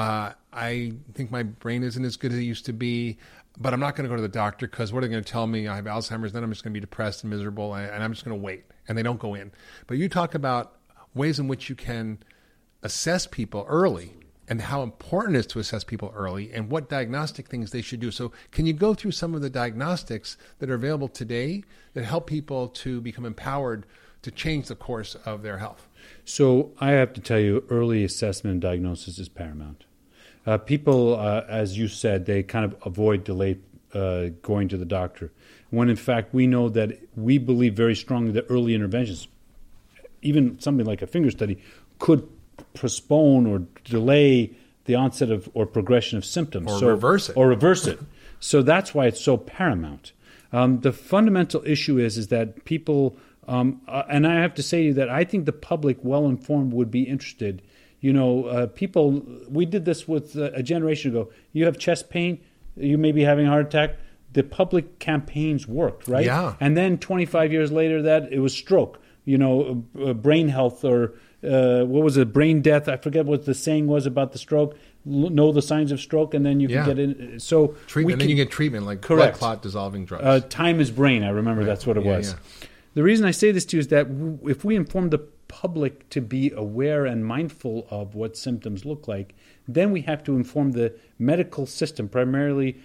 I think my brain isn't as good as it used to be, but I'm not going to go to the doctor because what are they going to tell me? I have Alzheimer's, then I'm just going to be depressed and miserable, and I'm just going to wait. And they don't go in. But you talk about ways in which you can assess people early, and how important it is to assess people early, and what diagnostic things they should do. So can you go through some of the diagnostics that are available today that help people to become empowered to change the course of their health? So I have to tell you, early assessment and diagnosis is paramount. People, as you said, they kind of avoid delay going to the doctor, when in fact we know that we believe very strongly that early interventions, even something like a finger study, could postpone or delay the onset of or progression of symptoms. Or reverse it. So that's why it's so paramount. The fundamental issue is that people, and I have to say to you that I think the public, well-informed, would be interested. You know, people, we did this with a generation ago. You have chest pain, you may be having a heart attack. The public campaigns worked, right? Yeah. And then 25 years later, that it was stroke, brain health, or what was it, brain death? I forget what the saying was about the stroke. Know the signs of stroke, and then you can get in. So treatment, then you get treatment like blood clot dissolving drugs. Time is brain. I remember that's what it was. Yeah. The reason I say this to you is that if we inform the public to be aware and mindful of what symptoms look like, then we have to inform the medical system, particularly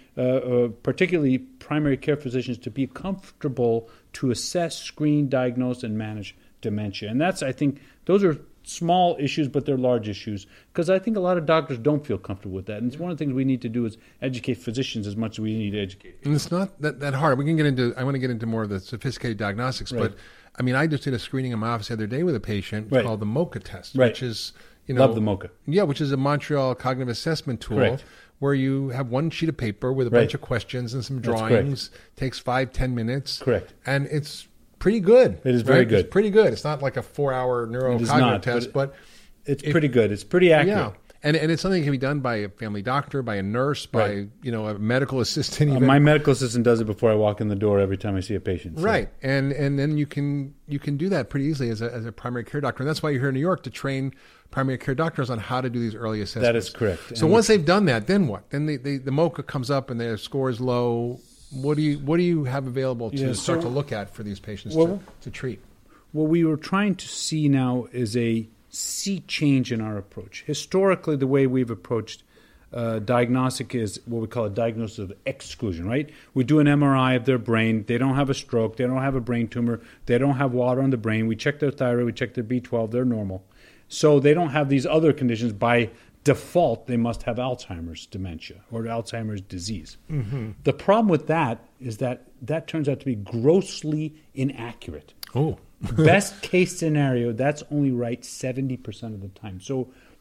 primary care physicians, to be comfortable to assess, screen, diagnose, and manage dementia. And that's, I think, those are small issues, but they're large issues, because I think a lot of doctors don't feel comfortable with that. And it's one of the things we need to do is educate physicians as much as we need to educate people. And it's not that hard. I want to get into more of the sophisticated diagnostics, right. But I mean, I just did a screening in my office the other day with a patient called the MoCA test, which is, love the MoCA. Yeah, which is a Montreal cognitive assessment tool where you have one sheet of paper with a bunch of questions and some drawings. Takes 5-10 minutes. Correct. And it's pretty good. It is very good. It's pretty good. It's not like a 4-hour neurocognitive test, but it's pretty good. It's pretty accurate. Yeah. And it's something that can be done by a family doctor, by a nurse, by a medical assistant. Even. My medical assistant does it before I walk in the door every time I see a patient. So. Right, and then you can do that pretty easily as a primary care doctor, and that's why you're here in New York to train primary care doctors on how to do these early assessments. That is correct. So once they've done that, then what? Then the MoCA comes up and their score is low. What do you have available to start to look at for these patients to treat? What we were trying to see now is a sea change in our approach. Historically, the way we've approached diagnostic is what we call a diagnosis of exclusion, right? We do an MRI of their brain. They don't have a stroke. They don't have a brain tumor. They don't have water on the brain. We check their thyroid. We check their B12. They're normal. So they don't have these other conditions. By default, they must have Alzheimer's dementia or Alzheimer's disease. Mm-hmm. The problem with that is that turns out to be grossly inaccurate. Oh. Best case scenario, that's only right 70% of the time. So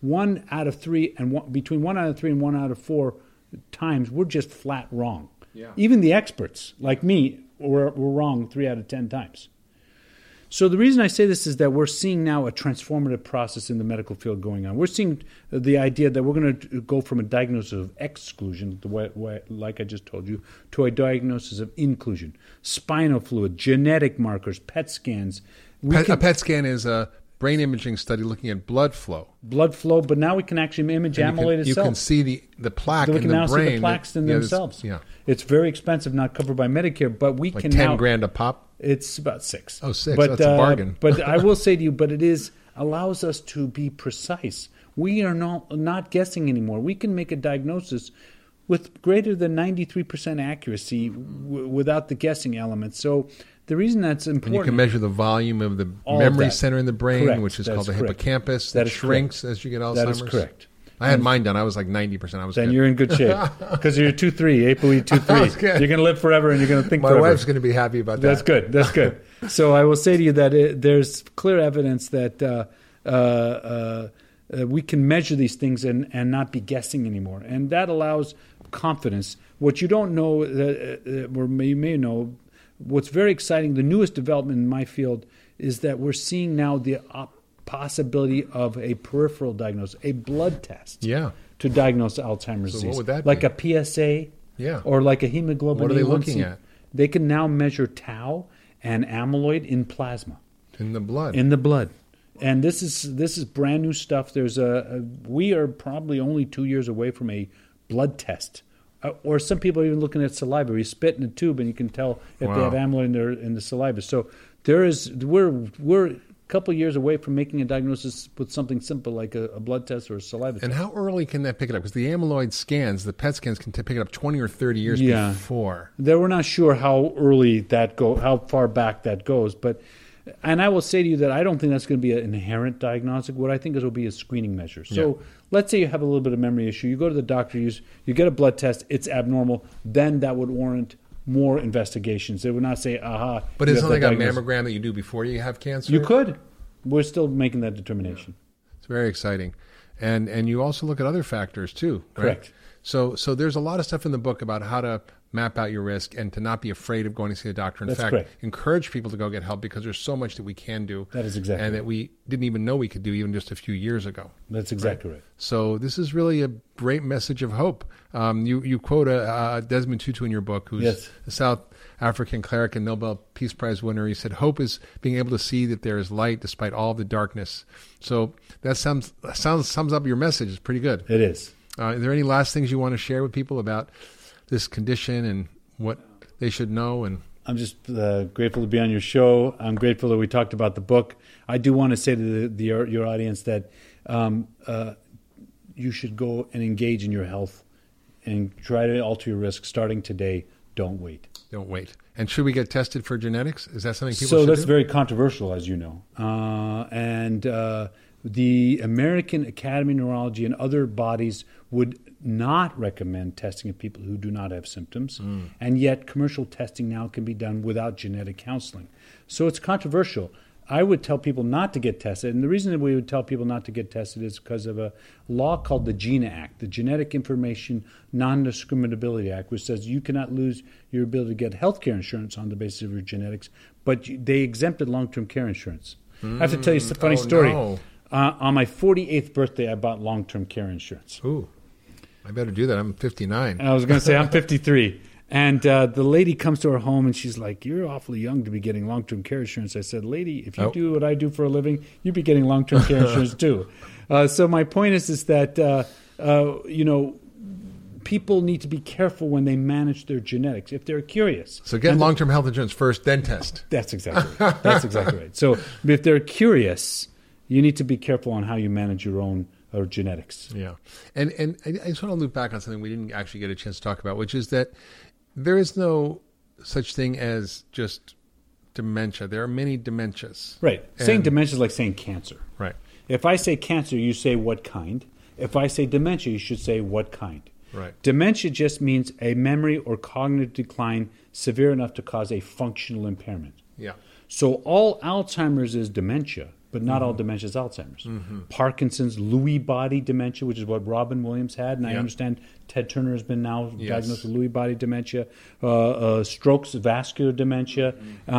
1 out of 3 and between 1 out of 3 and 1 out of 4 times, we're just flat wrong. Yeah. Even the experts, like me, were wrong 3 out of 10 times. So the reason I say this is that we're seeing now a transformative process in the medical field going on. We're seeing the idea that we're going to go from a diagnosis of exclusion, like I just told you, to a diagnosis of inclusion. Spinal fluid, genetic markers, PET scans. A PET scan is a brain imaging study looking at blood flow. Blood flow, but now we can actually image amyloid itself. You can see the plaque we in can the now brain. see the plaques in themselves. Yeah. It's very expensive, not covered by Medicare, but we Like can 10 now... grand a pop? It's about 6. Oh, 6. But, That's a bargain. But I will say to you, but it allows us to be precise. We are not guessing anymore. We can make a diagnosis with greater than 93% accuracy without the guessing element. So the reason that's important... And you can measure the volume of the memory center in the brain, which is called the hippocampus. That shrinks as you get Alzheimer's. That is correct. I had mine done. I was like 90%. Then you're in good shape because you're 2-3, ApoE2-3. You're going to live forever and you're going to think forever. My wife's going to be happy about that. That's good. That's good. So I will say to you that there's clear evidence that we can measure these things and not be guessing anymore. And that allows confidence. What you don't know, or you may know, what's very exciting, the newest development in my field is that we're seeing now the possibility of a peripheral diagnosis, a blood test to diagnose Alzheimer's disease. What would that like be? a PSA or like a hemoglobin. What are they A1C. looking at? They can now measure tau and amyloid in plasma. In the blood. In the blood. And this is brand new stuff. We are probably only 2 years away from a blood test. Or some people are even looking at saliva. You spit in a tube and you can tell if they have amyloid in the saliva. So we're a couple of years away from making a diagnosis with something simple like a blood test or a saliva test. And how early can that pick it up? Because the amyloid scans, the PET scans, can pick it up 20 or 30 years before. We're not sure how early how far back that goes. And I will say to you that I don't think that's going to be an inherent diagnostic. What I think it will be a screening measure. So let's say you have a little bit of memory issue. You go to the doctor, you get a blood test, it's abnormal. Then that would warrant more investigations. They would not say, aha. But isn't it like a mammogram that you do before you have cancer? You could. We're still making that determination. Yeah. It's very exciting. And you also look at other factors too, right? Correct. So there's a lot of stuff in the book about how to map out your risk and to not be afraid of going to see a doctor. In fact, encourage people to go get help because there's so much that we can do. That is exactly and that we didn't even know we could do even just a few years ago. That's exactly right. So this is really a great message of hope. You quote Desmond Tutu in your book, who's a South African cleric and Nobel Peace Prize winner. He said, hope is being able to see that there is light despite all the darkness. So that sums up your message. It's pretty good. It is. Are there any last things you want to share with people about this condition and what they should know? And I'm just grateful to be on your show. I'm grateful that we talked about the book. I do want to say to your audience that you should go and engage in your health and try to alter your risk starting today. Don't wait. Don't wait. And should we get tested for genetics? Is that something people should do? So that's very controversial, as you know. The American Academy of Neurology and other bodies would not recommend testing of people who do not have symptoms, and yet commercial testing now can be done without genetic counseling. So it's controversial. I would tell people not to get tested, and the reason that we would tell people not to get tested is because of a law called the GINA Act, the Genetic Information Non-Discriminability Act, which says you cannot lose your ability to get health care insurance on the basis of your genetics, but they exempted long-term care insurance. I have to tell you a funny story. No. On my 48th birthday, I bought long-term care insurance. Ooh, I better do that. I'm 59. And I was going to say I'm 53. And the lady comes to our home and she's like, you're awfully young to be getting long-term care insurance. I said, lady, if you do what I do for a living, you'd be getting long-term care insurance too. So my point is that, people need to be careful when they manage their genetics if they're curious. So get long-term health insurance first, then test. That's exactly right. That's exactly right. So if they're curious, you need to be careful on how you manage your own genetics. Yeah. And I just want to loop back on something we didn't actually get a chance to talk about, which is that there is no such thing as just dementia. There are many dementias. Right. Saying dementia is like saying cancer. Right. If I say cancer, you say what kind. If I say dementia, you should say what kind. Right. Dementia just means a memory or cognitive decline severe enough to cause a functional impairment. Yeah. So all Alzheimer's is dementia. but not all dementia is Alzheimer's. Parkinson's, Lewy body dementia, which is what Robin Williams had, and I understand Ted Turner has been now diagnosed with Lewy body dementia, strokes, vascular dementia,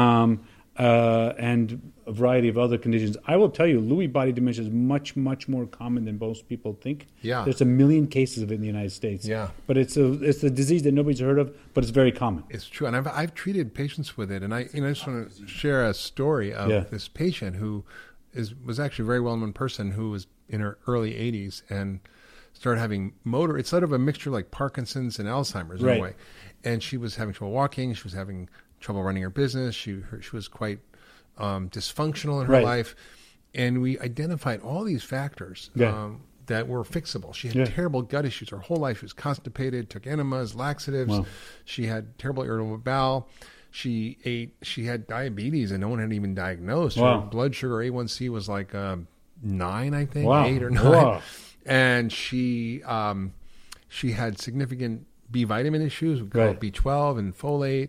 and a variety of other conditions. I will tell you, Lewy body dementia is much, much more common than most people think. Yeah. There's 1 million cases of it in the United States. Yeah. But it's a disease that nobody's heard of, but it's very common. It's true, and I've treated patients with it, and I just want to share a story of this patient who was actually a very well-known person who was in her early 80s and started having motor. It's sort of a mixture like Parkinson's and Alzheimer's in a way, and she was having trouble walking. She was having trouble running her business. She was quite dysfunctional in her life, and we identified all these factors that were fixable. She had terrible gut issues her whole life. She was constipated, took enemas, laxatives. Wow. She had terrible irritable bowel. She had diabetes, and no one had even diagnosed. Her blood sugar A1C was like 9, I think, 8 or 9. Wow. And she had significant B vitamin issues. We call it B12 and folate,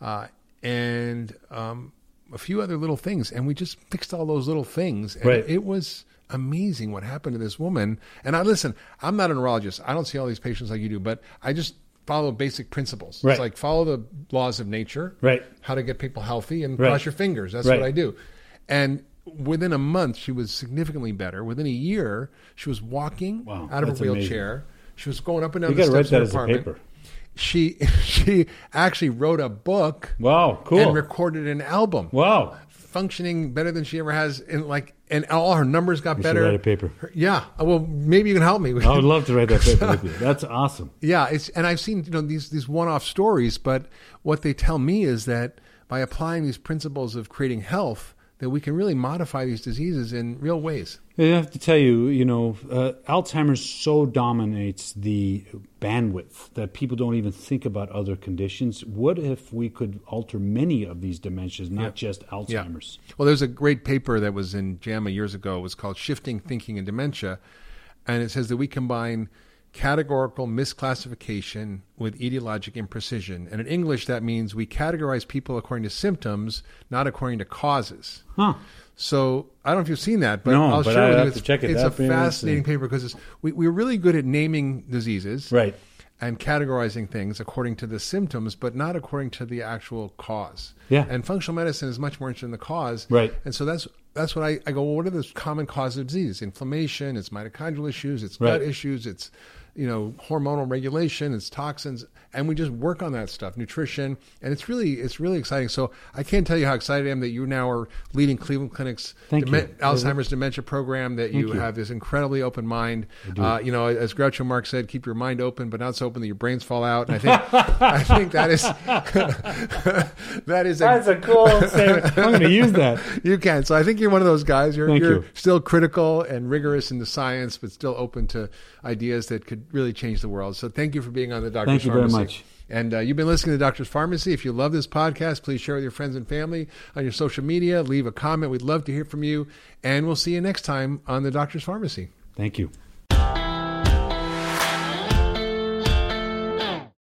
and a few other little things. And we just fixed all those little things. And it was amazing what happened to this woman. And I'm not a neurologist. I don't see all these patients like you do, but I just follow basic principles. It's like follow the laws of nature, how to get people healthy, and cross your fingers. That's what I do. And within a month, she was significantly better. Within a year, she was walking out of a wheelchair. Amazing. She was going up and down the steps of her apartment. Paper. She actually wrote a book. Wow, cool. And recorded an album. Wow. Functioning better than she ever has, and all her numbers got better. Should write a paper. Well, maybe you can help me. I would love to write that paper with you. That's awesome. Yeah, and I've seen these one-off stories, but what they tell me is that by applying these principles of creating health, that we can really modify these diseases in real ways. I have to tell you, Alzheimer's so dominates the bandwidth that people don't even think about other conditions. What if we could alter many of these dementias, not just Alzheimer's? Yeah. Well, there's a great paper that was in JAMA years ago. It was called Shifting Thinking in Dementia, and it says that we combine categorical misclassification with etiologic imprecision. And in English, that means we categorize people according to symptoms, not according to causes. Huh. So I don't know if you've seen that, but I'll share with you. It's a fascinating paper because we're really good at naming diseases and categorizing things according to the symptoms, but not according to the actual cause. Yeah. And functional medicine is much more interested in the cause. Right. And so that's what I go, well, what are the common causes of disease? Inflammation, it's mitochondrial issues, it's gut issues, it's hormonal regulation, it's toxins, and we just work on that stuff, nutrition, and it's really exciting. So I can't tell you how excited I am that you now are leading Cleveland Clinic's Alzheimer's dementia program, that you have this incredibly open mind. As Groucho Marx said, keep your mind open, but not so open that your brains fall out. And I think that is that's a cool statement. I'm going to use that. You can. So I think you're one of those guys. You're still critical and rigorous in the science, but still open to ideas that could really change the world. So thank you for being on the Doctor's Pharmacy. Thank you very much. And you've been listening to Doctor's Pharmacy. If you love this podcast, please share with your friends and family on your social media. Leave a comment. We'd love to hear from you. And we'll see you next time on the Doctor's Pharmacy. Thank you.